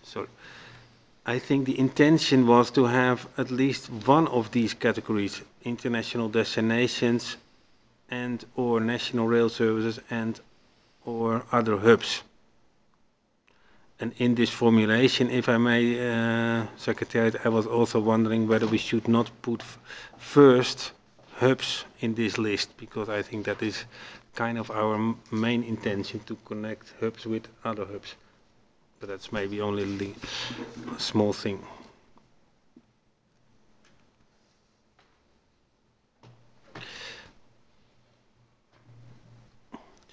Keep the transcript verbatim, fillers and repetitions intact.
So I think the intention was to have at least one of these categories: international destinations and or national rail services and or other hubs. And in this formulation, if I may, uh, Secretariat, I was also wondering whether we should not put f- first hubs in this list, because I think that is kind of our m- main intention, to connect hubs with other hubs. But that's maybe only a li- small thing.